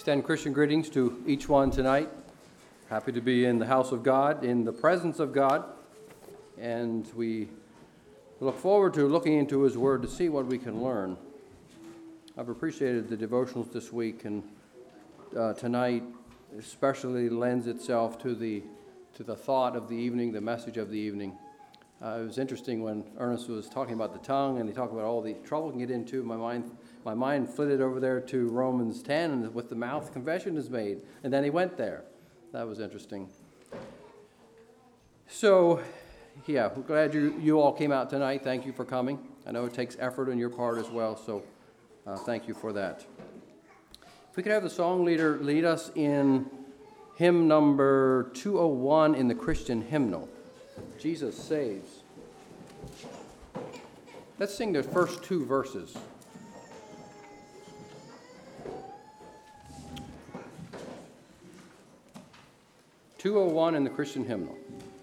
Extend Christian greetings to each one tonight. Happy to be in the house of God, in the presence of God, and we look forward to looking into His Word to see what we can learn. I've appreciated the devotionals this week, and tonight especially lends itself to the thought of the evening, the message of the evening. It was interesting when Ernest was talking about the tongue, and he talked about all the trouble it can get into. My mind flitted over there to Romans 10, and with the mouth confession is made. And then he went there. That was interesting. So, yeah, we're glad you all came out tonight. Thank you for coming. I know it takes effort on your part as well, so thank you for that. If we could have the song leader lead us in hymn number 201 in the Christian hymnal, Jesus Saves. Let's sing the first two verses. (201) in the Christian hymnal.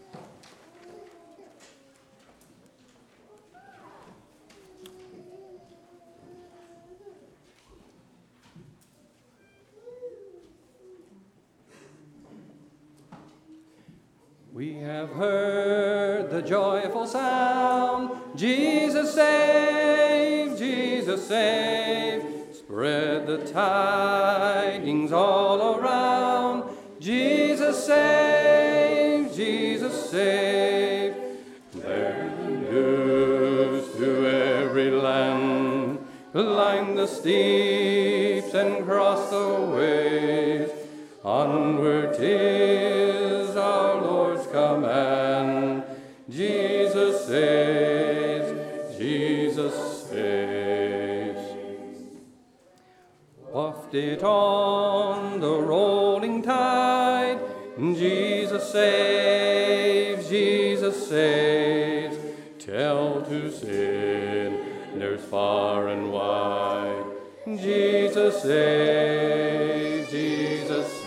We have heard the joyful sound, Jesus save, Jesus save. Spread the tidings all around, Jesus save, Jesus save. Bear the news to every land, climb the steeps and cross the ways. Onward 'tis our Lord's command, Jesus saves, Jesus saves. Wafted on the rolling tide, Jesus saves, Jesus saves. Tell to sinners far and wide, Jesus saves, Jesus saves.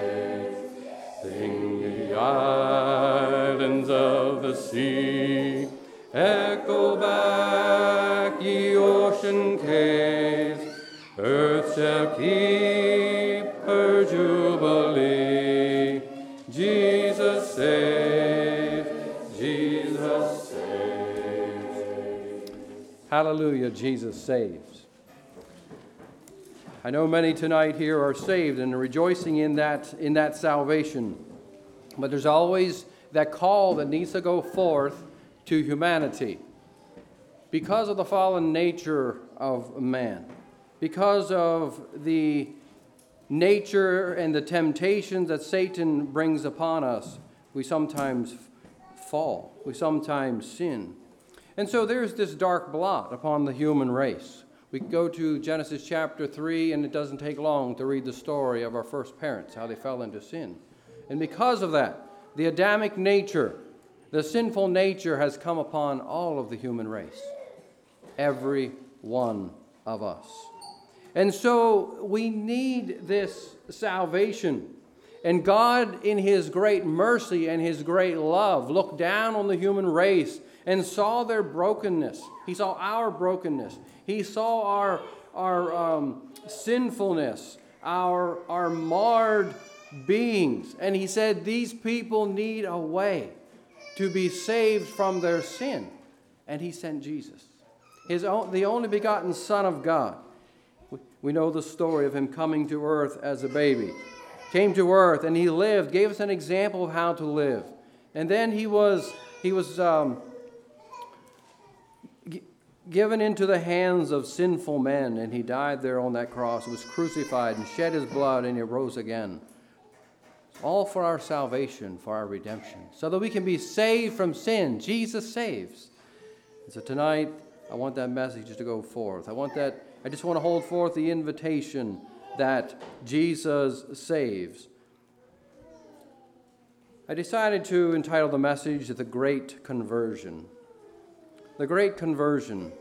Sing the islands of the sea, echo back ye ocean caves. Earth shall keep her jubilee. Jesus saves, Jesus saves. Hallelujah, Jesus saves. I know many tonight here are saved and are rejoicing in that salvation. But there's always that call that needs to go forth to humanity. Because of the fallen nature of man, because of the nature and the temptations that Satan brings upon us, we sometimes fall. We sometimes sin. And so there's this dark blot upon the human race. We can go to Genesis chapter 3, and it doesn't take long to read the story of our first parents, how they fell into sin. And because of that, the Adamic nature, the sinful nature has come upon all of the human race. Every one of us. And so we need this salvation. And God, in His great mercy and His great love, looked down on the human race and saw their brokenness. He saw our brokenness. He saw our sinfulness, our marred beings. And He said, these people need a way to be saved from their sin. And He sent Jesus, the only begotten Son of God. We know the story of Him coming to earth as a baby. Came to earth and He lived, gave us an example of how to live. And then He was given into the hands of sinful men, and He died there on that cross, was crucified and shed His blood, and He rose again. All for our salvation, for our redemption, so that we can be saved from sin. Jesus saves. And so tonight, I want that message to go forth. I just want to hold forth the invitation that Jesus saves. I decided to entitle the message The Great Conversion. The Great Conversion.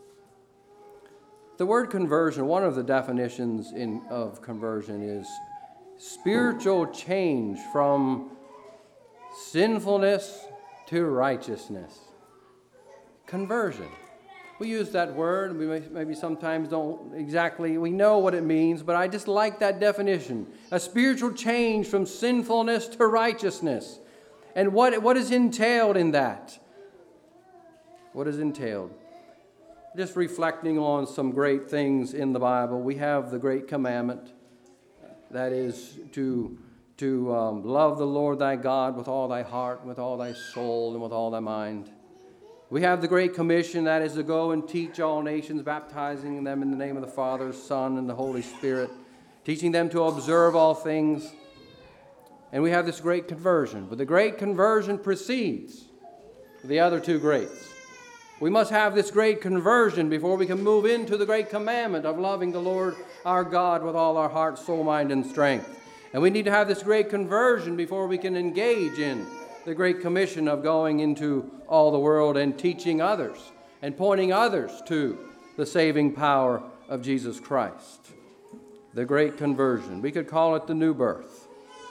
The word conversion, one of the definitions of conversion is spiritual change from sinfulness to righteousness. Conversion. We use that word. We maybe sometimes don't exactly, we know what it means, but I just like that definition. A spiritual change from sinfulness to righteousness. And what is entailed in that? What is entailed? Just reflecting on some great things in the Bible. We have the great commandment, that is to love the Lord thy God with all thy heart, with all thy soul, and with all thy mind. We have the Great Commission, that is to go and teach all nations, baptizing them in the name of the Father, Son, and the Holy Spirit, teaching them to observe all things. And we have this great conversion. But the great conversion precedes the other two greats. We must have this great conversion before we can move into the great commandment of loving the Lord our God with all our heart, soul, mind, and strength. And we need to have this great conversion before we can engage in the Great Commission of going into all the world and teaching others and pointing others to the saving power of Jesus Christ. The Great Conversion. We could call it the new birth.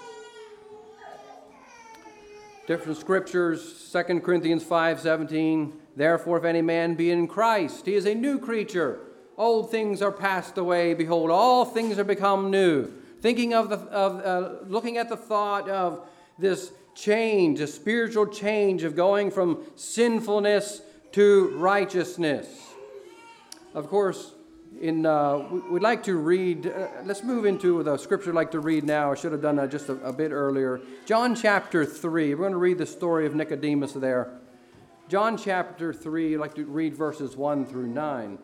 Different scriptures, 2 Corinthians 5:17. Therefore, if any man be in Christ, he is a new creature. Old things are passed away. Behold, all things are become new. Thinking looking at the thought of this change, a spiritual change of going from sinfulness to righteousness. Of course, we'd like to read, let's move into the scripture I'd like to read now. I should have done that just a bit earlier. John chapter 3. We're going to read the story of Nicodemus there. John chapter 3, I'd like to read verses 1 through 9.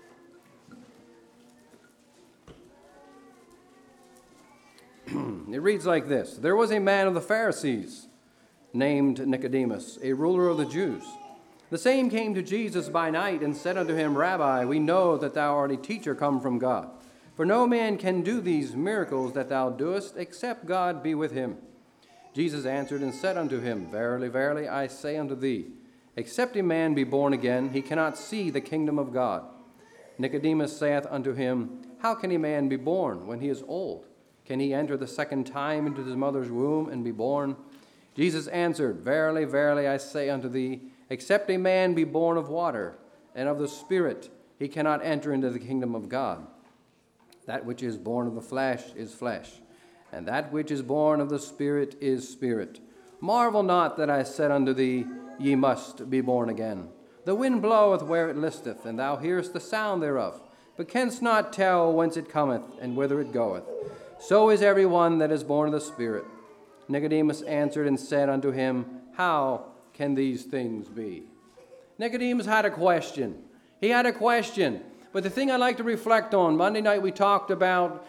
It reads like this. There was a man of the Pharisees named Nicodemus, a ruler of the Jews. The same came to Jesus by night and said unto him, Rabbi, we know that thou art a teacher come from God. For no man can do these miracles that thou doest, except God be with him. Jesus answered and said unto him, Verily, verily, I say unto thee, except a man be born again, he cannot see the kingdom of God. Nicodemus saith unto him, How can a man be born when he is old? Can he enter the second time into his mother's womb and be born? Jesus answered, Verily, verily, I say unto thee, except a man be born of water and of the Spirit, he cannot enter into the kingdom of God. That which is born of the flesh is flesh, and that which is born of the Spirit is spirit. Marvel not that I said unto thee, Ye must be born again. The wind bloweth where it listeth, and thou hearest the sound thereof, but canst not tell whence it cometh and whither it goeth. So is every one that is born of the Spirit. Nicodemus answered and said unto him, How can these things be? Nicodemus had a question. He had a question. But the thing I'd like to reflect on, Monday night we talked about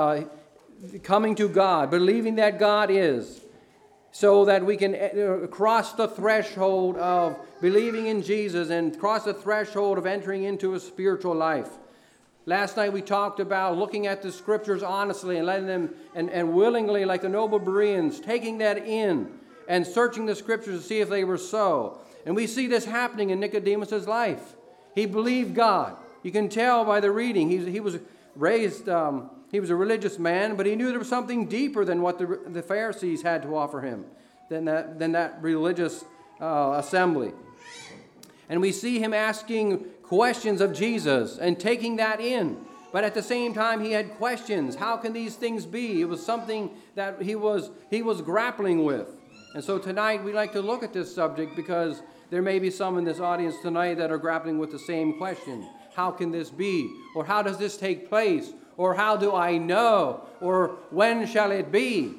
coming to God, believing that God is, so that we can cross the threshold of believing in Jesus and cross the threshold of entering into a spiritual life. Last night we talked about looking at the scriptures honestly and letting them, and willingly, like the noble Bereans, taking that in and searching the scriptures to see if they were so. And we see this happening in Nicodemus' life. He believed God. You can tell by the reading. He was raised, he was a religious man, but he knew there was something deeper than what the Pharisees had to offer him, than that religious assembly. And we see him asking questions of Jesus and taking that in. But at the same time, he had questions. How can these things be? It was something that he was grappling with. And so tonight, we like to look at this subject because there may be some in this audience tonight that are grappling with the same question. How can this be? Or how does this take place? Or how do I know? Or when shall it be?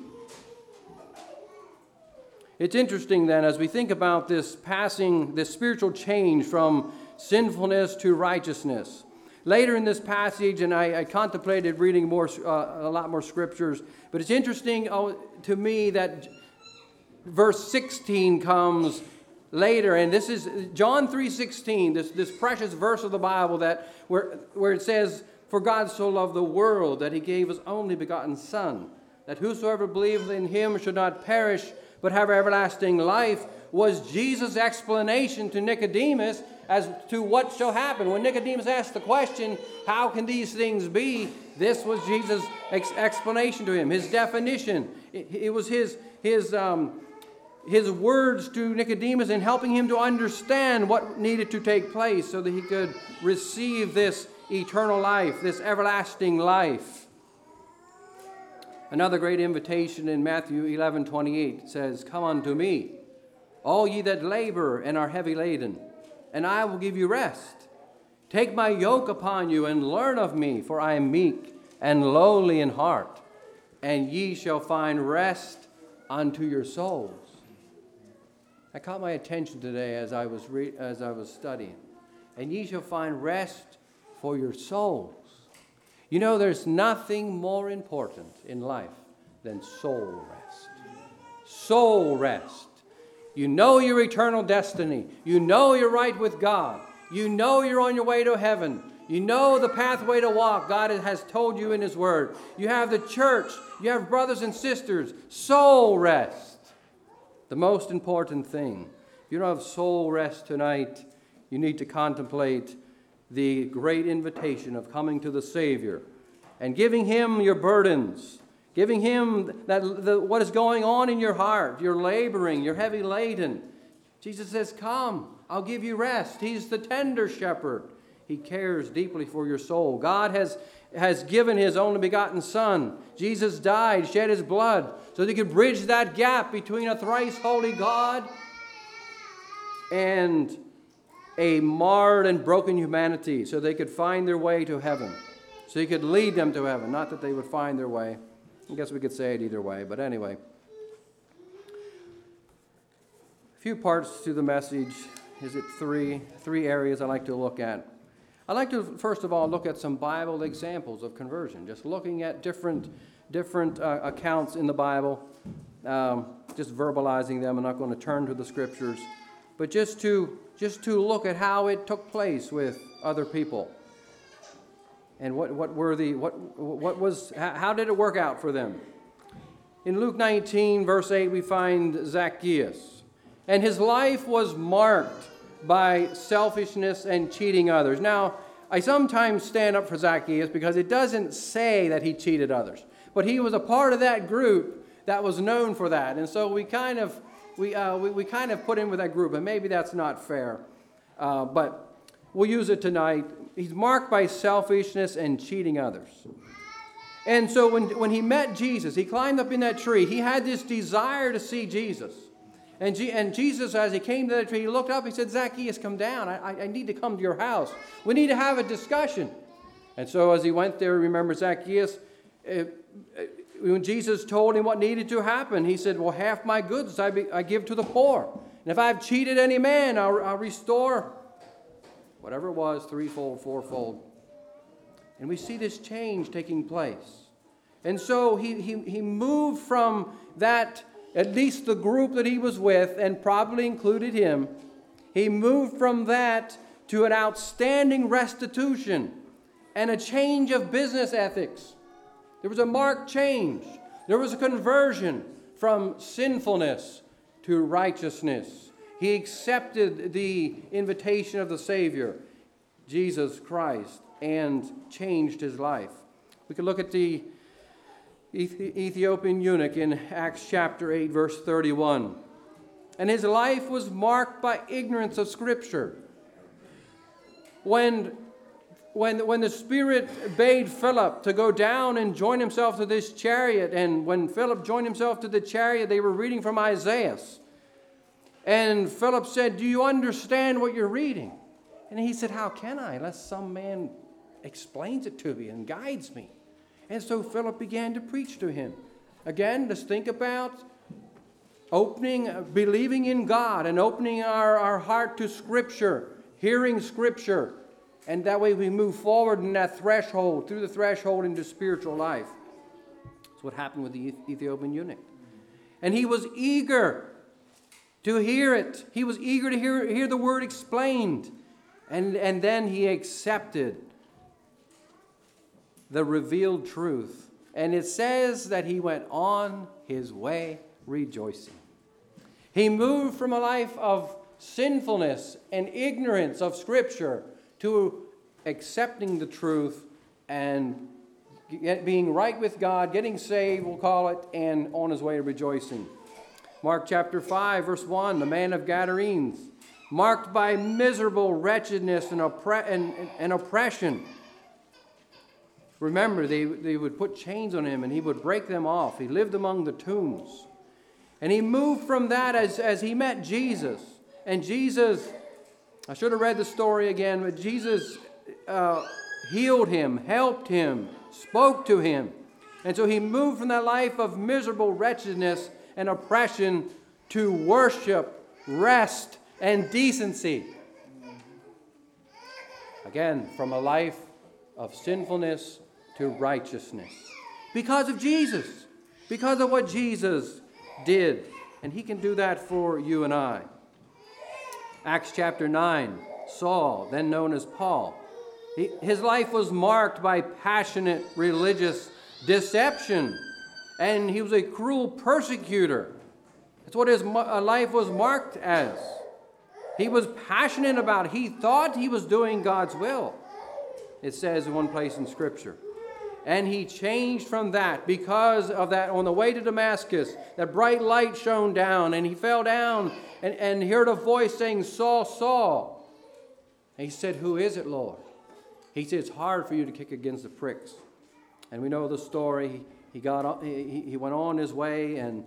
It's interesting then, as we think about this spiritual change from sinfulness to righteousness. Later in this passage, and I contemplated reading a lot more scriptures, but it's interesting to me that verse 16 comes later, and this is John 3:16, this precious verse of the Bible where it says, For God so loved the world that he gave his only begotten Son, that whosoever believeth in him should not perish, but have everlasting life, was Jesus' explanation to Nicodemus as to what shall happen. When Nicodemus asked the question, how can these things be? This was Jesus' explanation to him, his definition. It was his his words to Nicodemus and helping him to understand what needed to take place so that he could receive this eternal life, this everlasting life. Another great invitation in Matthew 11:28 says, "Come unto me, all ye that labor and are heavy laden, and I will give you rest. Take my yoke upon you and learn of me, for I am meek and lowly in heart, and ye shall find rest unto your souls." That caught my attention today as I was studying. And ye shall find rest for your souls. You know, there's nothing more important in life than soul rest. Soul rest. You know your eternal destiny. You know you're right with God. You know you're on your way to heaven. You know the pathway to walk God has told you in His Word. You have the church. You have brothers and sisters. Soul rest. The most important thing. If you don't have soul rest tonight, you need to contemplate the great invitation of coming to the Savior and giving Him your burdens, giving Him what is going on in your heart. You're laboring, you're heavy laden. Jesus says, "Come, I'll give you rest." He's the tender shepherd. He cares deeply for your soul. God has given His only begotten Son. Jesus died, shed His blood, so that He could bridge that gap between a thrice holy God and a marred and broken humanity, so they could find their way to heaven. So He could lead them to heaven, not that they would find their way. I guess we could say it either way, but anyway. A few parts to the message. Is it three areas I like to look at? I'd like to, first of all, look at some Bible examples of conversion, just looking at different accounts in the Bible, just verbalizing them. I'm not going to turn to the Scriptures, but just to look at how it took place with other people, and how did it work out for them? In Luke 19, verse 8, we find Zacchaeus, and his life was marked by selfishness and cheating others. Now, I sometimes stand up for Zacchaeus because it doesn't say that he cheated others, but he was a part of that group that was known for that, and so we kind of put him with that group, and maybe that's not fair, but we'll use it tonight. He's marked by selfishness and cheating others. And so when he met Jesus, he climbed up in that tree. He had this desire to see Jesus. And Jesus, as he came to that tree, he looked up, he said, "Zacchaeus, come down. I need to come to your house. We need to have a discussion." And so as he went there, remember Zacchaeus, when Jesus told him what needed to happen, he said, "Well, half my goods I give to the poor. And if I've cheated any man, I'll restore whatever it was, threefold, fourfold." And we see this change taking place. And so he moved from that, at least the group that he was with, and probably included him, he moved from that to an outstanding restitution and a change of business ethics. There was a marked change. There was a conversion from sinfulness to righteousness. He accepted the invitation of the Savior, Jesus Christ, and changed his life. We could look at the Ethiopian eunuch in Acts chapter 8, verse 31. And his life was marked by ignorance of Scripture. When the Spirit bade Philip to go down and join himself to this chariot, and when Philip joined himself to the chariot, they were reading from Isaiah. And Philip said, "Do you understand what you're reading?" And he said, "How can I, unless some man explains it to me and guides me?" And so Philip began to preach to him. Again, let's think about believing in God and opening our heart to Scripture, hearing Scripture. And that way we move forward in that threshold, through the threshold into spiritual life. That's what happened with the Ethiopian eunuch. And he was eager to hear it. He was eager to hear the word explained. And then he accepted the revealed truth. And it says that he went on his way rejoicing. He moved from a life of sinfulness and ignorance of Scripture to accepting the truth and being right with God, getting saved, we'll call it, and on his way to rejoicing. Mark chapter 5, verse 1, the man of Gadarenes, marked by miserable wretchedness and oppression. Remember, they would put chains on him and he would break them off. He lived among the tombs. And he moved from that as he met Jesus. And Jesus, I should have read the story again, but Jesus healed him, helped him, spoke to him. And so he moved from that life of miserable wretchedness and oppression to worship, rest, and decency. Again, from a life of sinfulness to righteousness. Because of Jesus. Because of what Jesus did. And he can do that for you and I. Acts chapter 9, Saul, then known as Paul. His life was marked by passionate religious deception. And he was a cruel persecutor. That's what his life was marked as. He was passionate about it. He thought he was doing God's will. It says in one place in Scripture. And he changed from that because of that. On the way to Damascus, that bright light shone down, and he fell down and heard a voice saying, Saul, Saul. And he said, who is it, Lord? He said, it's hard for you to kick against the pricks. And we know the story. He went on his way, and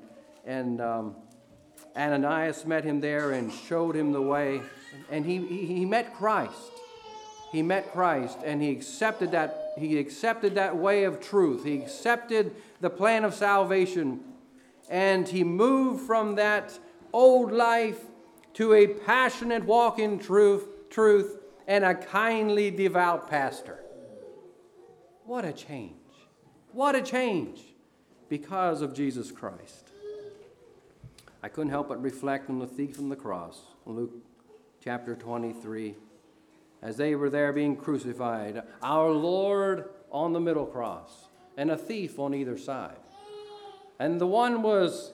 Ananias met him there and showed him the way. And he met Christ. He met Christ, and he accepted that way of truth. He accepted the plan of salvation, and he moved from that old life to a passionate walk in truth and a kindly, devout pastor. What a change. What a change because of Jesus Christ. I couldn't help but reflect on the thief on the cross, Luke chapter 23. As they were there being crucified, our Lord on the middle cross, and a thief on either side. And the one was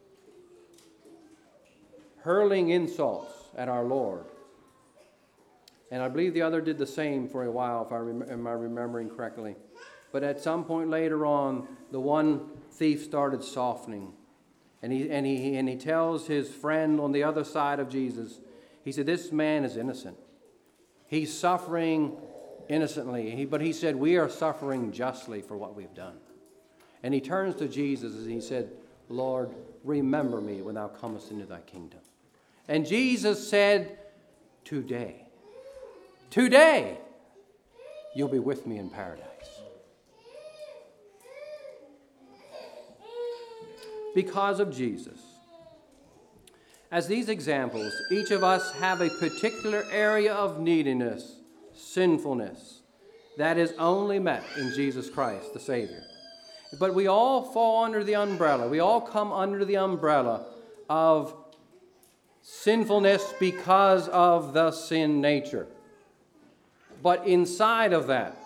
hurling insults at our Lord. And I believe the other did the same for a while, if am I remembering correctly. But at some point later on, the one thief started softening. And he tells his friend on the other side of Jesus, he said, this man is innocent. He's suffering innocently. But he said, we are suffering justly for what we've done. And he turns to Jesus and he said, Lord, remember me when thou comest into thy kingdom. And Jesus said, today, you'll be with me in paradise. Because of Jesus. As these examples, each of us have a particular area of neediness, sinfulness, that is only met in Jesus Christ, the Savior. But we all fall under the umbrella. We all come under the umbrella of sinfulness because of the sin nature. But inside of that,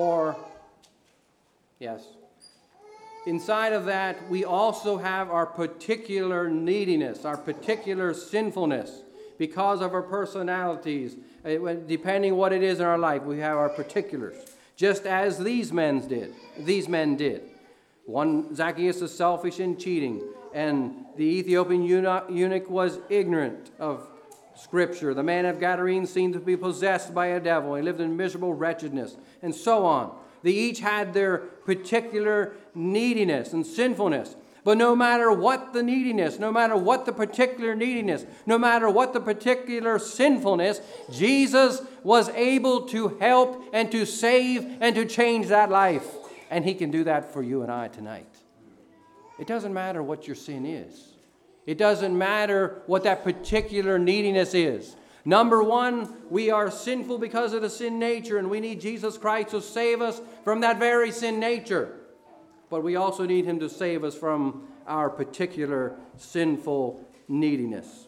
inside of that, we also have our particular neediness, our particular sinfulness, because of our personalities. Depending what it is in our life, we have our particulars, just as these men did. One, Zacchaeus is selfish and cheating, and the Ethiopian eunuch was ignorant of Scripture. The man of Gadarenes seemed to be possessed by a devil. He lived in miserable wretchedness, and so on. They each had their particular neediness and sinfulness. But no matter what the neediness, no matter what the particular neediness, no matter what the particular sinfulness, Jesus was able to help and to save and to change that life. And he can do that for you and I tonight. It doesn't matter what your sin is. It doesn't matter what that particular neediness is. Number one, we are sinful because of the sin nature, and we need Jesus Christ to save us from that very sin nature. But we also need him to save us from our particular sinful neediness.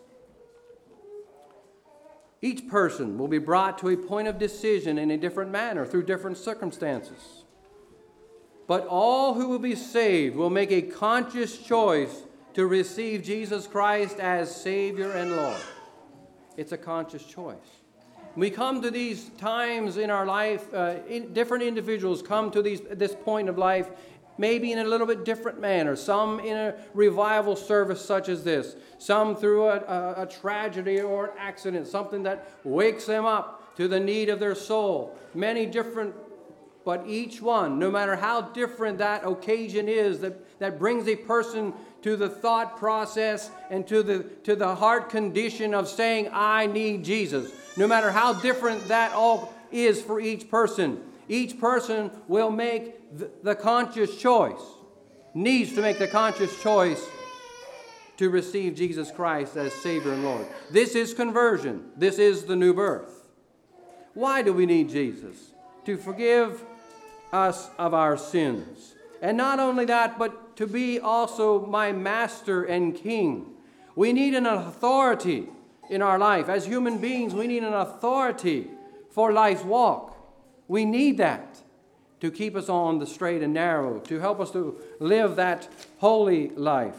Each person will be brought to a point of decision in a different manner through different circumstances. But all who will be saved will make a conscious choice to receive Jesus Christ as Savior and Lord. It's a conscious choice. We come to these times in our life, different individuals come to this point of life maybe in a little bit different manner. Some in a revival service such as this. Some through a tragedy or an accident, something that wakes them up to the need of their soul. Many different, but each one, no matter how different that occasion is, that brings a person to the thought process and to the heart condition of saying, I need Jesus. No matter how different that all is for each person will make the conscious choice, needs to make the conscious choice to receive Jesus Christ as Savior and Lord. This is conversion. This is the new birth. Why do we need Jesus? To forgive us of our sins. And not only that, but to be also my master and king. We need an authority in our life. As human beings, we need an authority for life's walk. We need that to keep us on the straight and narrow, to help us to live that holy life.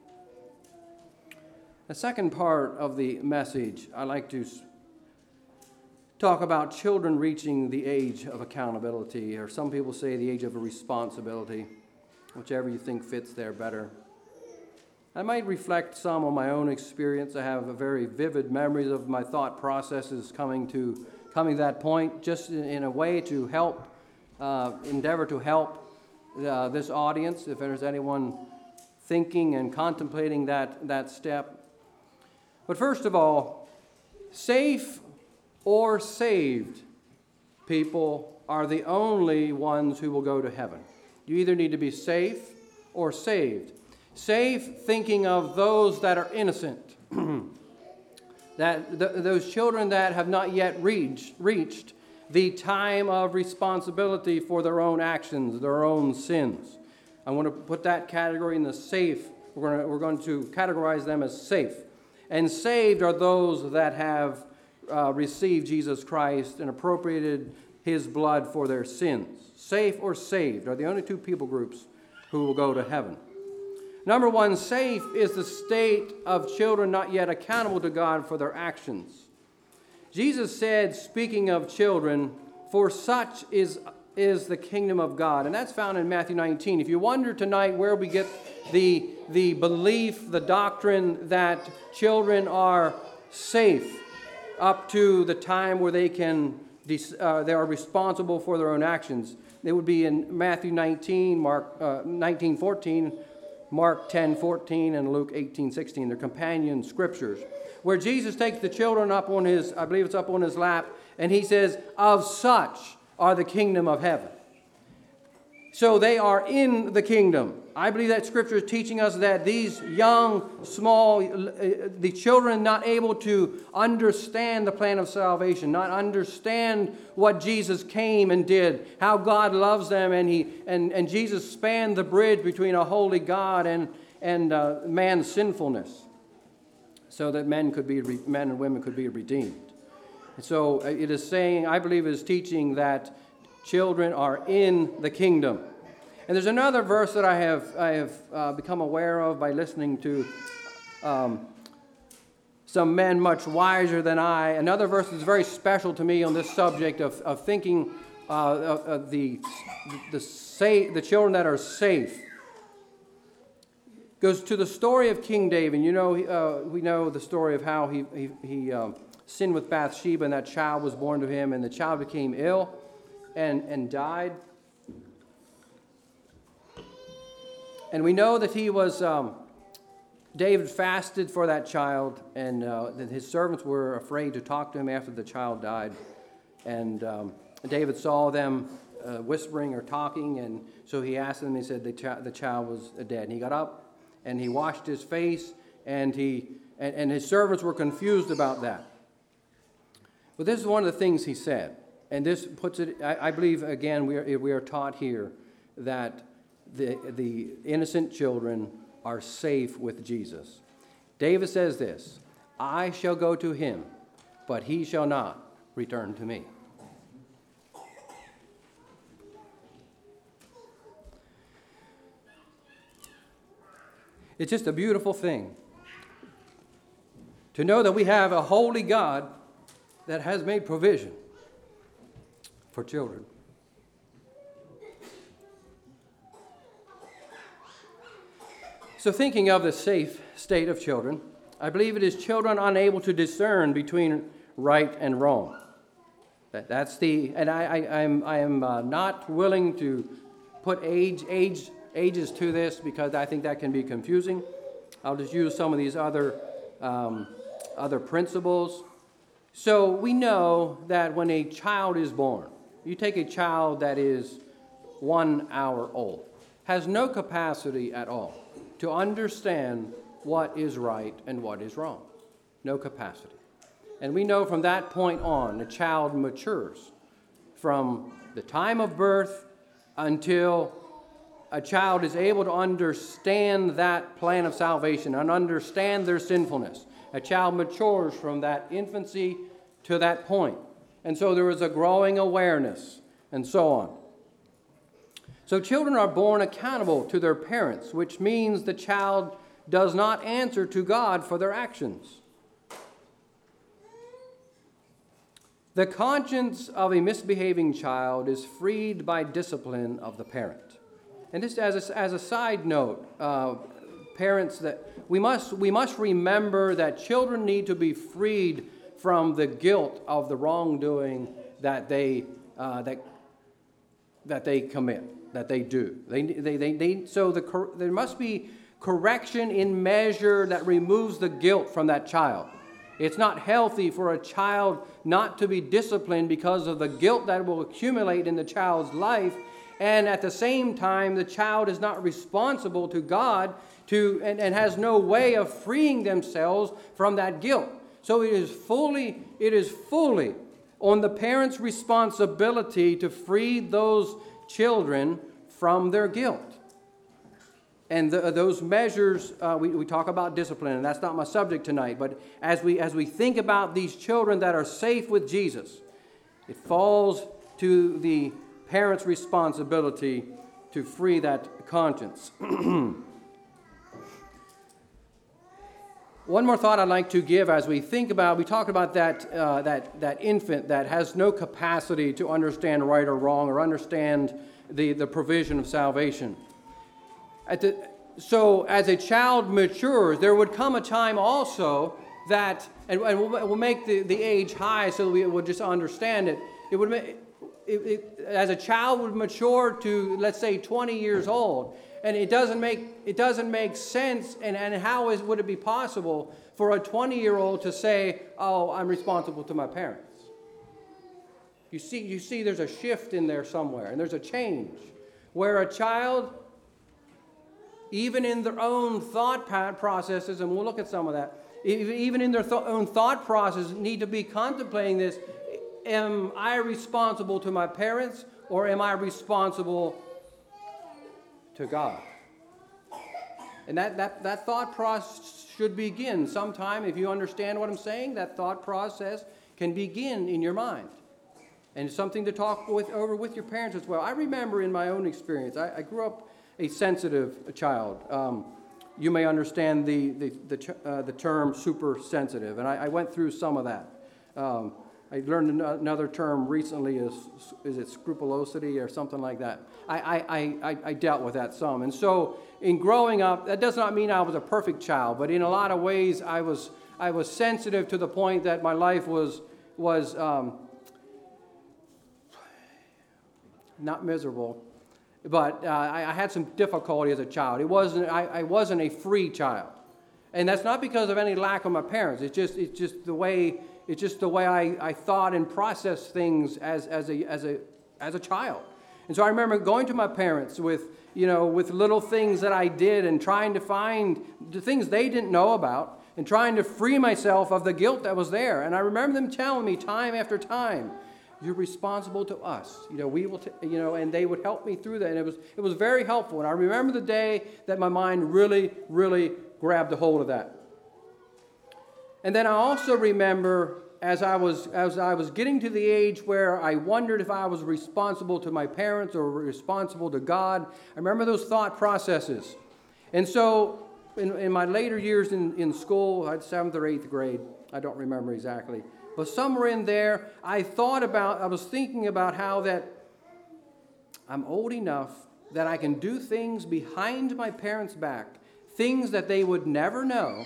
The second part of the message, I like to talk about children reaching the age of accountability, or some people say the age of responsibility, whichever you think fits there better. I might reflect some on my own experience. I have a very vivid memories of my thought processes coming to that point, just in a way to help, endeavor to help this audience, if there's anyone thinking and contemplating that step. But first of all, safe or saved people are the only ones who will go to heaven. You either need to be safe or saved. Safe, thinking of those that are innocent, those children that have not yet reached the time of responsibility for their own actions, their own sins. I want to put that category in the safe. We're going to categorize them as safe. And saved are those that have received Jesus Christ and appropriated his blood for their sins. Safe or saved are the only two people groups who will go to heaven. Number one, safe is the state of children not yet accountable to God for their actions. Jesus said, speaking of children, for such is the kingdom of God. And that's found in Matthew 19. If you wonder tonight where we get the belief, the doctrine that children are safe up to the time where they are responsible for their own actions, it would be in Matthew 19, Mark 19:14, Mark 10:14, and Luke 18:16. They're companion scriptures, where Jesus takes the children up on his, I believe it's up on his lap, and he says, of such are the kingdom of heaven. So they are in the kingdom. I believe that scripture is teaching us that these young, small, the children not able to understand the plan of salvation, not understand what Jesus came and did, how God loves them, and Jesus spanned the bridge between a holy God and man's sinfulness, so that men and women could be redeemed. And so it is saying, I believe it is teaching that children are in the kingdom. And there's another verse that I have become aware of by listening to some men much wiser than I. Another verse that's very special to me on this subject of thinking of the children that are safe. Goes to the story of King David. You know, we know the story of how he sinned with Bathsheba, and that child was born to him, and the child became ill and died. And we know that David fasted for that child, and that his servants were afraid to talk to him after the child died. And David saw them whispering or talking, and so he asked them, he said the child was dead. And he got up, and he washed his face, and his servants were confused about that. But this is one of the things he said. And this puts it, I believe, again, we are taught here that the innocent children are safe with Jesus. David says this, I shall go to him, but he shall not return to me. It's just a beautiful thing to know that we have a holy God that has made provision for children. So thinking of the safe state of children, I believe it is children unable to discern between right and wrong. That's the, and I am not willing to put ages to this because I think that can be confusing. I'll just use some of these other principles. So we know that when a child is born, you take a child that is 1 hour old, has no capacity at all to understand what is right and what is wrong. No capacity. And we know from that point on, the child matures from the time of birth until a child is able to understand that plan of salvation and understand their sinfulness. A child matures from that infancy to that point. And so there is a growing awareness and so on. So children are born accountable to their parents, which means the child does not answer to God for their actions. The conscience of a misbehaving child is freed by discipline of the parent. And just as a side note, parents, that we must remember that children need to be freed from the guilt of the wrongdoing that they commit, that they do. So there must be correction in measure that removes the guilt from that child. It's not healthy for a child not to be disciplined because of the guilt that will accumulate in the child's life, and at the same time, the child is not responsible to God and has no way of freeing themselves from that guilt. So it is fully on the parents' responsibility to free those children from their guilt. And those measures, we talk about discipline, and that's not my subject tonight, but as we think about these children that are safe with Jesus, it falls to the parents' responsibility to free that conscience. One more thought I'd like to give as we think about, we talked about that infant that has no capacity to understand right or wrong or understand the provision of salvation. So as a child matures, there would come a time also that, and we'll make the age high so that we will just understand it. As a child would mature to, let's say, 20 years old, and it doesn't make sense, and how would it be possible for a 20-year-old to say, "Oh, I'm responsible to my parents"? You see, there's a shift in there somewhere, and there's a change where a child, even in their own thought processes, and we'll look at some of that, even in their own thought processes, need to be contemplating this. Am I responsible to my parents, or am I responsible to God? And that thought process should begin sometime. If you understand what I'm saying, that thought process can begin in your mind. And it's something to talk over with your parents as well. I remember in my own experience, I grew up a sensitive child. You may understand the term super sensitive, and I went through some of that. I learned another term recently, is it scrupulosity or something like that? I dealt with that some. And so in growing up, that does not mean I was a perfect child, but in a lot of ways I was sensitive to the point that my life was not miserable, but I had some difficulty as a child. I wasn't a free child. And that's not because of any lack of my parents. It's just the way I thought and processed things as a child. And so I remember going to my parents with little things that I did and trying to find the things they didn't know about and trying to free myself of the guilt that was there. And I remember them telling me time after time, "You're responsible to us. We will, and they would help me through that. And it was very helpful. And I remember the day that my mind really, really grabbed a hold of that. And then I also remember as I was getting to the age where I wondered if I was responsible to my parents or responsible to God. I remember those thought processes. And so in my later years in school, I had 7th or 8th grade, I don't remember exactly, but somewhere in there, I was thinking about how that I'm old enough that I can do things behind my parents' back, things that they would never know,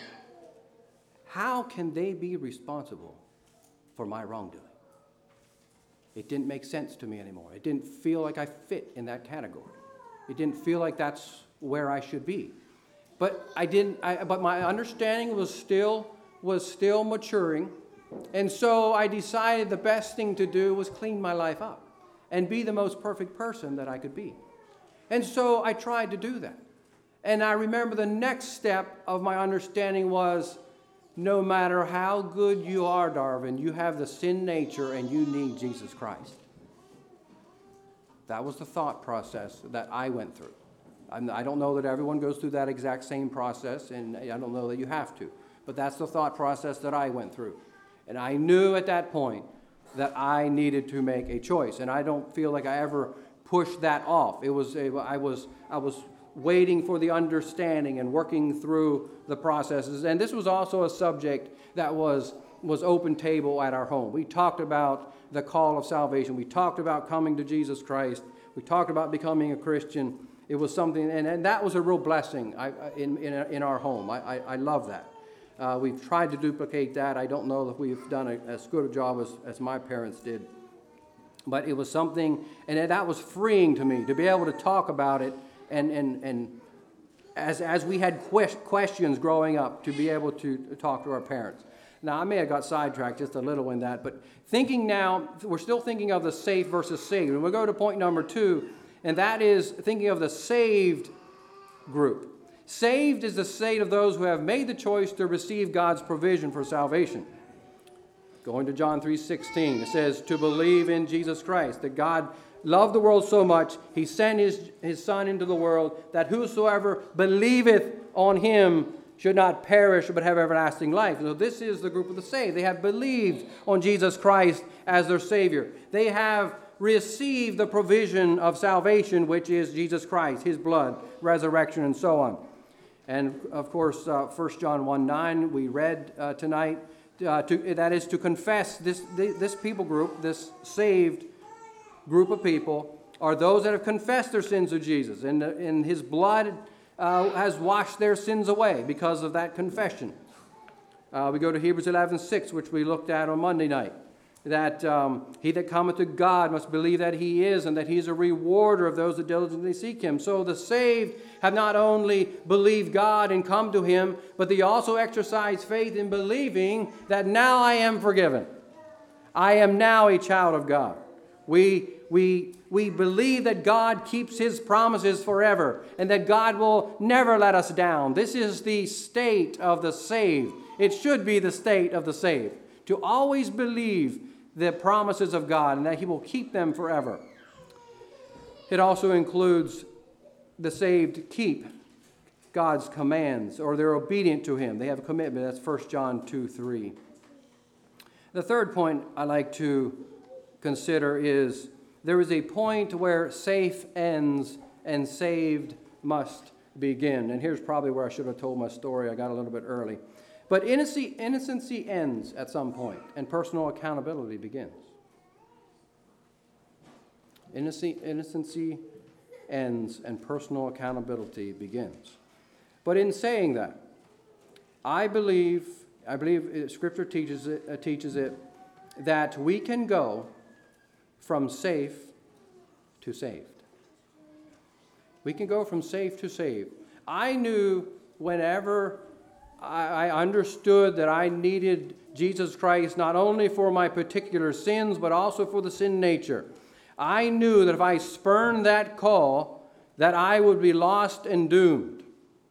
how can they be responsible for my wrongdoing? It didn't make sense to me anymore. It didn't feel like I fit in that category. It didn't feel like that's where I should be. But but my understanding was still maturing. And so I decided the best thing to do was clean my life up and be the most perfect person that I could be. And so I tried to do that. And I remember the next step of my understanding was, no matter how good you are, Darwin, you have the sin nature and you need Jesus Christ. That was the thought process that I went through. I don't know that everyone goes through that exact same process, and I don't know that you have to. But that's the thought process that I went through. And I knew at that point that I needed to make a choice. And I don't feel like I ever pushed that off. I was waiting for the understanding and working through the processes. And this was also a subject that was open table at our home. We talked about the call of salvation. We talked about coming to Jesus Christ. We talked about becoming a Christian. It was something, and that was a real blessing in our home. I love that. We've tried to duplicate that. I don't know if we've done as good a job as my parents did. But it was something, and that was freeing to me to be able to talk about it, and as we had questions growing up, to be able to talk to our parents. Now, I may have got sidetracked just a little in that, but thinking now, we're still thinking of the safe versus saved. And we'll go to point number 2, and that is thinking of the saved group. Saved is the state of those who have made the choice to receive God's provision for salvation. Going to John 3:16, it says, to believe in Jesus Christ, that God loved the world so much, he sent his Son into the world, that whosoever believeth on him should not perish but have everlasting life. So this is the group of the saved. They have believed on Jesus Christ as their Savior. They have received the provision of salvation, which is Jesus Christ, his blood, resurrection, and so on. And of course, 1 John 1:9 we read tonight, that is to confess this people group, this saved group of people, are those that have confessed their sins to Jesus. And his blood has washed their sins away because of that confession. We go to Hebrews 11:6, which we looked at on Monday night, that he that cometh to God must believe that he is, and that he is a rewarder of those that diligently seek him. So the saved have not only believed God and come to him, but they also exercise faith in believing that now I am forgiven. I am now a child of God. We believe that God keeps his promises forever and that God will never let us down. This is the state of the saved. It should be the state of the saved, to always believe the promises of God and that he will keep them forever. It also includes the saved keep God's commands, or they're obedient to him. They have a commitment. That's 1 John 2:3. The third point I like to consider is there is a point where safe ends and saved must begin. And here's probably where I should have told my story. I got a little bit early. But innocency ends at some point, and personal accountability begins. Innocency ends, and personal accountability begins. But in saying that, I believe Scripture teaches it that we can go from safe to saved. We can go from safe to saved. I knew whenever I understood that I needed Jesus Christ not only for my particular sins, but also for the sin nature. I knew that if I spurned that call, that I would be lost and doomed.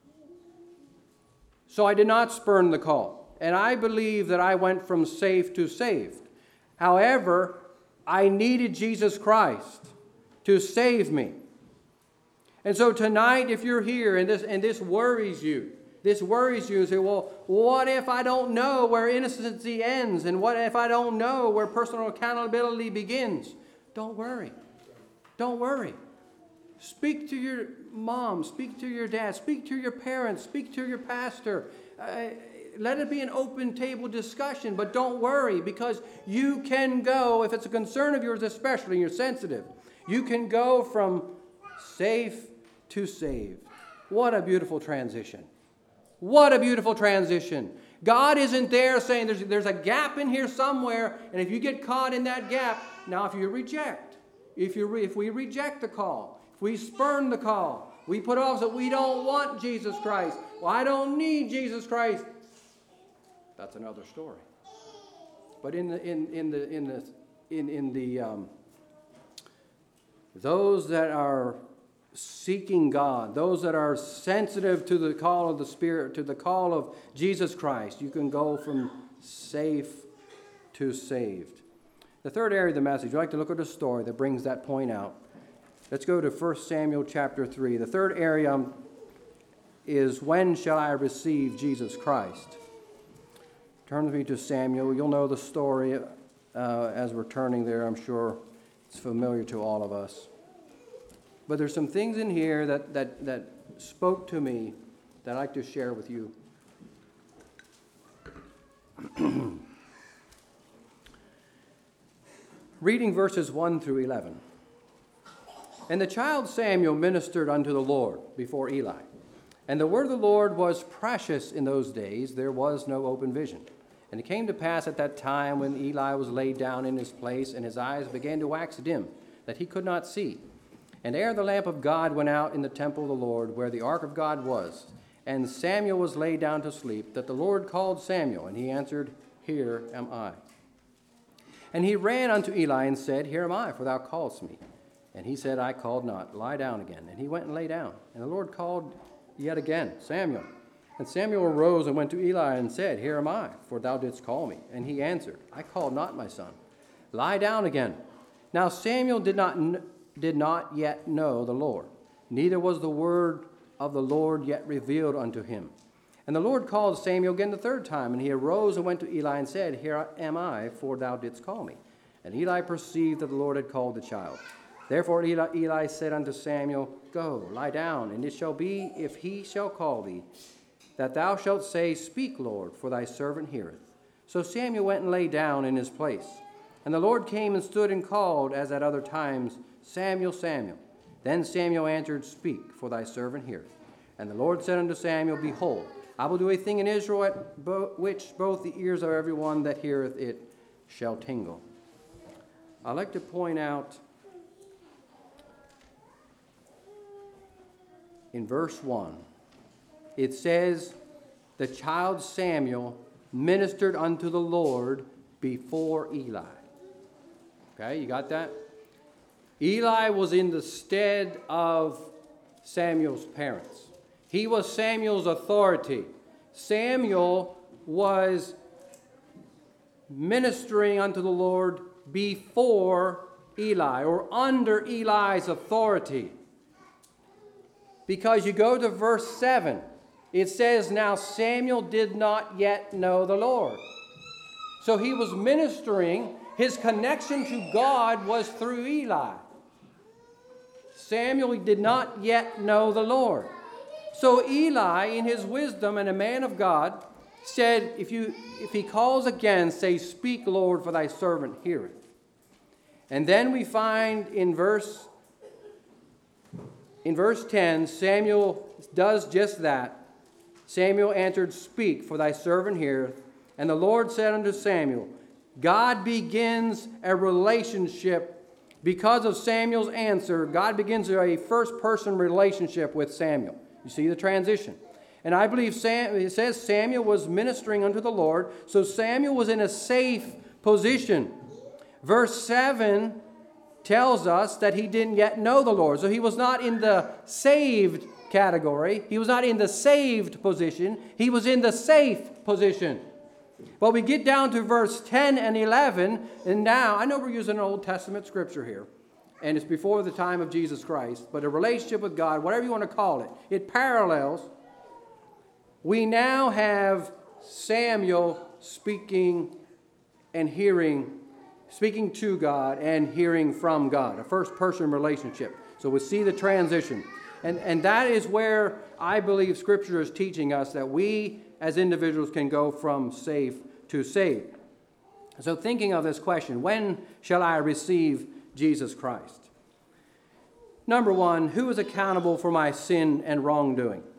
So I did not spurn the call. And I believe that I went from safe to saved. However, I needed Jesus Christ to save me. And so tonight, if you're here and this worries you, and say, well, what if I don't know where innocency ends? And what if I don't know where personal accountability begins? Don't worry. Don't worry. Speak to your mom. Speak to your dad. Speak to your parents. Speak to your pastor. Let it be an open table discussion, but don't worry, because you can go, if it's a concern of yours especially, and you're sensitive, you can go from safe to saved. What a beautiful transition. What a beautiful transition. God isn't there saying there's a gap in here somewhere, and if you get caught in that gap, now if we reject the call, if we spurn the call, we put off that we don't want Jesus Christ. Well, I don't need Jesus Christ. That's another story. But those that are seeking God, those that are sensitive to the call of the Spirit, to the call of Jesus Christ, you can go from safe to saved. The third area of the message, I'd like to look at a story that brings that point out. Let's go to 1 Samuel chapter 3. The third area is, when shall I receive Jesus Christ? Turn with me to Samuel. You'll know the story as we're turning there. I'm sure it's familiar to all of us. But there's some things in here that spoke to me that I'd like to share with you. Reading verses 1 through 11. And the child Samuel ministered unto the Lord before Eli. And the word of the Lord was precious in those days. There was no open vision. And it came to pass at that time, when Eli was laid down in his place, and his eyes began to wax dim, that he could not see. And ere the lamp of God went out in the temple of the Lord, where the ark of God was, and Samuel was laid down to sleep, that the Lord called Samuel, and he answered, Here am I. And he ran unto Eli and said, Here am I, for thou callest me. And he said, I called not, lie down again. And he went and lay down. And the Lord called yet again, Samuel. And Samuel arose and went to Eli and said, Here am I, for thou didst call me. And he answered, I called not, my son. Lie down again. Now Samuel did not yet know the Lord, neither was the word of the Lord yet revealed unto him. And the Lord called Samuel again the third time, and he arose and went to Eli and said, Here am I, for thou didst call me. And Eli perceived that the Lord had called the child. Therefore Eli said unto Samuel, Go, lie down, and it shall be, if he shall call thee, that thou shalt say, Speak, Lord, for thy servant heareth. So Samuel went and lay down in his place. And the Lord came and stood and called, as at other times, Samuel, Samuel. Then Samuel answered, Speak, for thy servant heareth. And the Lord said unto Samuel, Behold, I will do a thing in Israel at which both the ears of every one that heareth it shall tingle. I'd like to point out in verse 1, it says, the child Samuel ministered unto the Lord before Eli. Okay, you got that? Eli was in the stead of Samuel's parents. He was Samuel's authority. Samuel was ministering unto the Lord before Eli, or under Eli's authority. Because you go to verse 7, it says, Now Samuel did not yet know the Lord. So he was ministering. His connection to God was through Eli. Samuel did not yet know the Lord. So Eli, in his wisdom and a man of God, said, if he calls again, say, Speak, Lord, for thy servant heareth. And then we find in verse 10, Samuel does just that. Samuel answered, Speak, for thy servant heareth. And the Lord said unto Samuel, God begins a relationship. Because of Samuel's answer, God begins a first-person relationship with Samuel. You see the transition. And I believe it says Samuel was ministering unto the Lord, so Samuel was in a safe position. Verse 7 tells us that he didn't yet know the Lord. So he was not in the saved category. He was not in the saved position. He was in the safe position. Well, we get down to verse 10 and 11, and now, I know we're using an Old Testament scripture here, and it's before the time of Jesus Christ, but a relationship with God, whatever you want to call it, it parallels. We now have Samuel speaking and hearing, speaking to God and hearing from God, a first-person relationship. So we see the transition. And that is where I believe Scripture is teaching us that we as individuals can go from safe to saved. So thinking of this question, when shall I receive Jesus Christ? Number one, who is accountable for my sin and wrongdoing?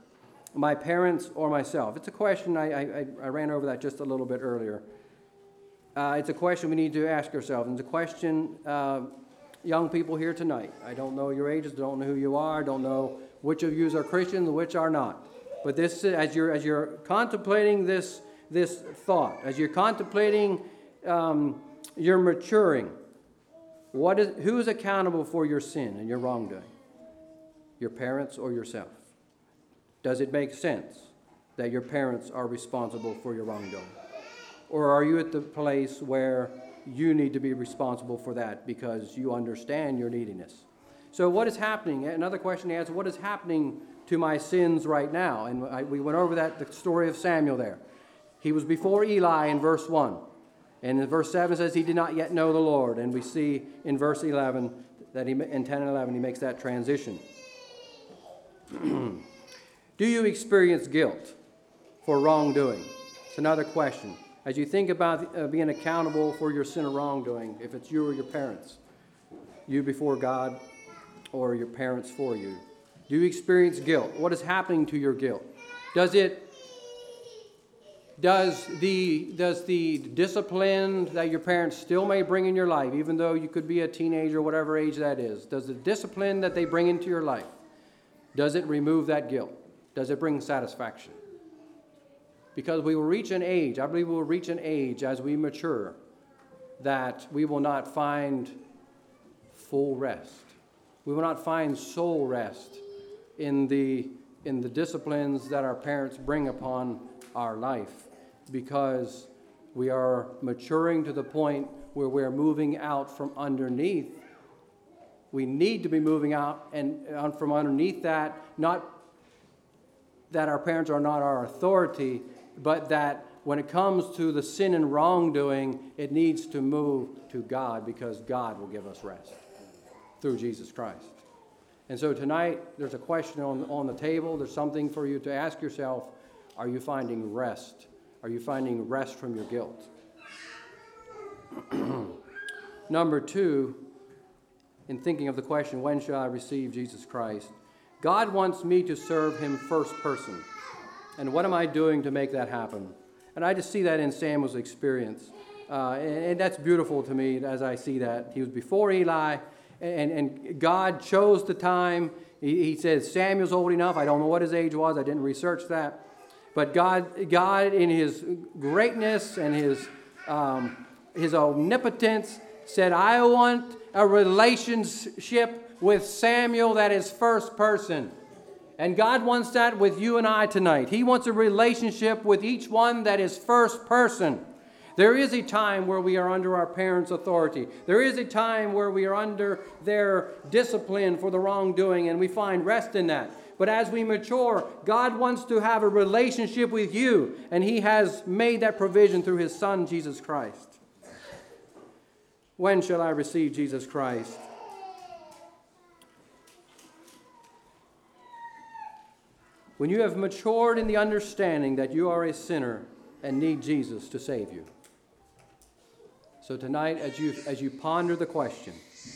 my parents or myself? It's a question, I ran over that just a little bit earlier. It's a question we need to ask ourselves. And it's a question, young people here tonight. I don't know your ages, don't know who you are, don't know which of you are Christians and which are not. But this, as you're contemplating this thought, as you're contemplating your maturing, who is accountable for your sin and your wrongdoing? Your parents or yourself? Does it make sense that your parents are responsible for your wrongdoing? Or are you at the place where you need to be responsible for that because you understand your neediness? So what is happening? Another question he asked, what is happening to my sins right now? And we went over the story of Samuel there. He was before Eli in verse 1. And in verse 7 says he did not yet know the Lord. And we see in verse 11, in 10 and 11, he makes that transition. Do you experience guilt for wrongdoing? It's another question. As you think about being accountable for your sin or wrongdoing, if it's you or your parents, you before God or your parents for you, do you experience guilt? What is happening to your guilt? Does the discipline that your parents still may bring in your life, even though you could be a teenager, whatever age that is, does the discipline that they bring into your life, does it remove that guilt? Does it bring satisfaction? Because we will reach an age, I believe we will reach an age as we mature, that we will not find full rest. We will not find soul rest in the disciplines that our parents bring upon our life, because we are maturing to the point where we're moving out from underneath. We need to be moving out and from underneath that, not that our parents are not our authority, but that when it comes to the sin and wrongdoing, it needs to move to God, because God will give us rest through Jesus Christ. And so tonight, there's a question on the table. There's something for you to ask yourself. Are you finding rest? Are you finding rest from your guilt? Number 2, in thinking of the question, when shall I receive Jesus Christ? God wants me to serve him first person. And what am I doing to make that happen? And I just see that in Samuel's experience. And that's beautiful to me as I see that. He was before Eli, and God chose the time. He says, Samuel's old enough. I don't know what his age was. I didn't research that. But God in his greatness and his omnipotence said, I want a relationship with Samuel that is first person. And God wants that with you and I tonight. He wants a relationship with each one that is first person. There is a time where we are under our parents' authority. There is a time where we are under their discipline for the wrongdoing, and we find rest in that. But as we mature, God wants to have a relationship with you, and he has made that provision through his Son, Jesus Christ. When shall I receive Jesus Christ? When you have matured in the understanding that you are a sinner and need Jesus to save you. So tonight, as you ponder the question,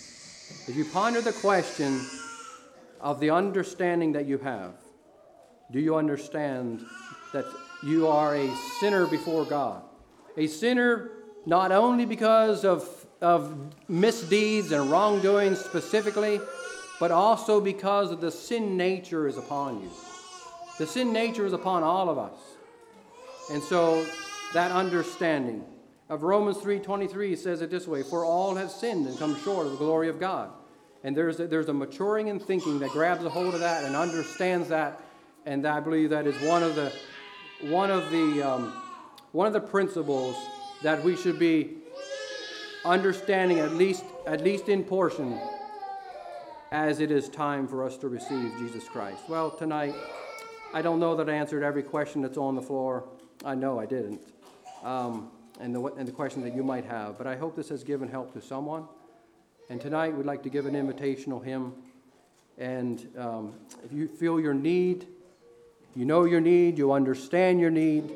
of the understanding that you have, do you understand that you are a sinner before God? A sinner not only because of misdeeds and wrongdoings specifically, but also because of the sin nature is upon you. The sin nature is upon all of us. And so that understanding of Romans 3:23 says it this way, for all have sinned and come short of the glory of God. And there's a maturing in thinking that grabs a hold of that and understands that, and I believe that is one of the principles that we should be understanding at least in portion, as it is time for us to receive Jesus Christ. Well, tonight, I don't know that I answered every question that's on the floor. I know I didn't, and the questions that you might have. But I hope this has given help to someone. And tonight we'd like to give an invitational hymn. And if you feel your need, you know your need, you understand your need,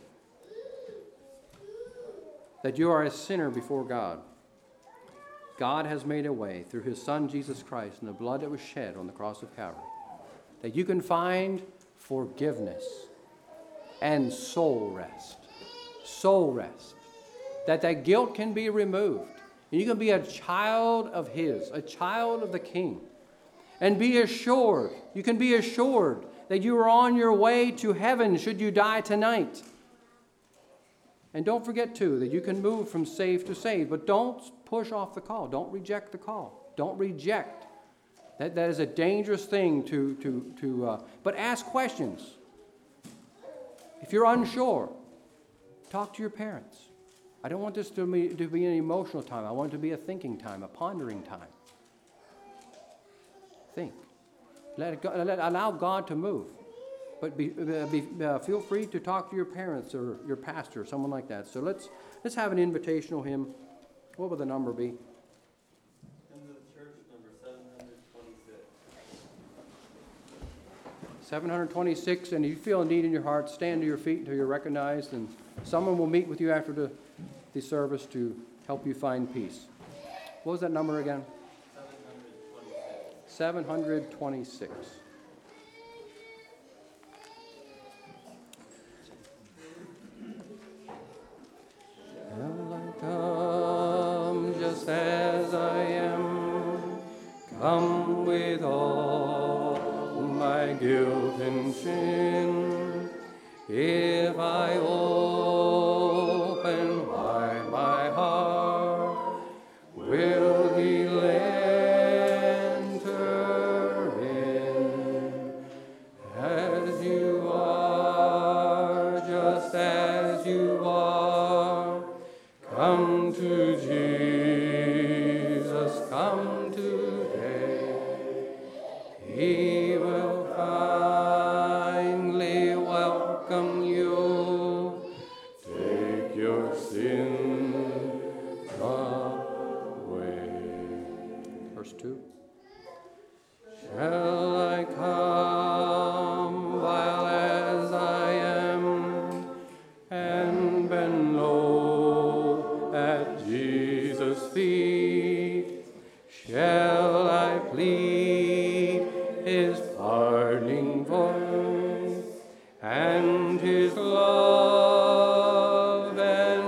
that you are a sinner before God. God has made a way through his Son, Jesus Christ, and the blood that was shed on the cross of Calvary, that you can find forgiveness, and soul rest. Soul rest. That guilt can be removed. And you can be a child of His, a child of the King. And be assured, you can be assured that you are on your way to heaven should you die tonight. And don't forget, too, that you can move from saved to saved, but don't push off the call. Don't reject the call. Don't reject. That is a dangerous thing but ask questions. If you're unsure, talk to your parents. I don't want this to be an emotional time. I want it to be a thinking time, a pondering time. Think. Allow God to move. But feel free to talk to your parents or your pastor or someone like that. So let's have an invitational hymn. What would the number be? Hymn of the Church, number 726. 726, and if you feel a need in your heart, stand to your feet until you're recognized, and someone will meet with you after the service to help you find peace. What was that number again? 726. Shall I come just as I am, come with all my guilt and sin, if I open wide my heart, will He enter in, as you are, just as you are, come to Jesus, come today, He will kindly welcome you, take your sins away. Verse 2. Shall I come while as I am, and bend low at Jesus' feet? Shall I plead His pardoning voice and His love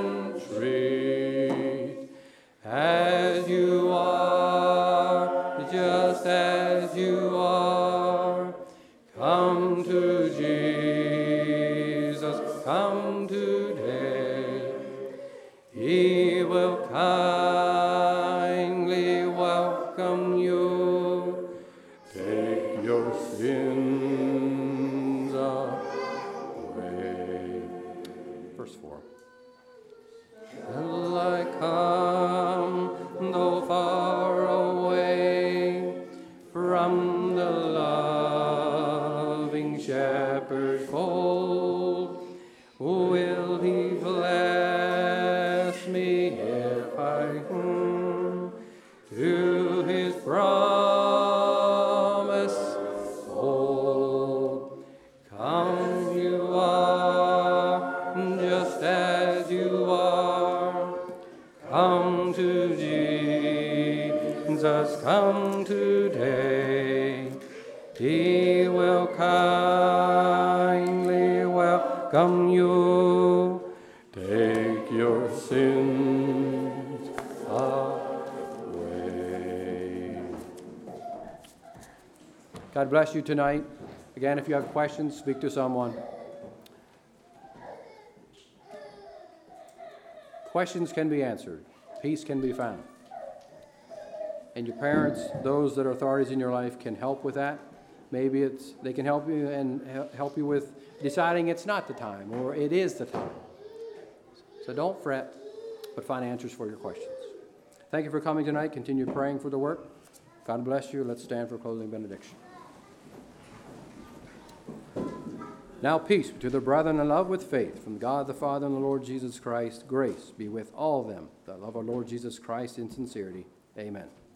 entreat, as you are, just as you are, come to Jesus, come today, He will kindly welcome you, take your sins away. Verse 4. Shall I come, though far away, from the loving shepherd's fold? Will He bless me if I come to His promise fold? Come, you are, just as you are, come to Jesus, come today, He will kindly welcome you, take your sins away. God bless you tonight. Again, if you have questions, speak to someone. Questions can be answered. Peace can be found. And your parents, those that are authorities in your life, can help with that. Maybe they can help you and help you with deciding it's not the time or it is the time. So don't fret, but find answers for your questions. Thank you for coming tonight. Continue praying for the work. God bless you. Let's stand for closing benediction. Now peace to the brethren and love with faith from God the Father and the Lord Jesus Christ. Grace be with all them that love our Lord Jesus Christ in sincerity. Amen.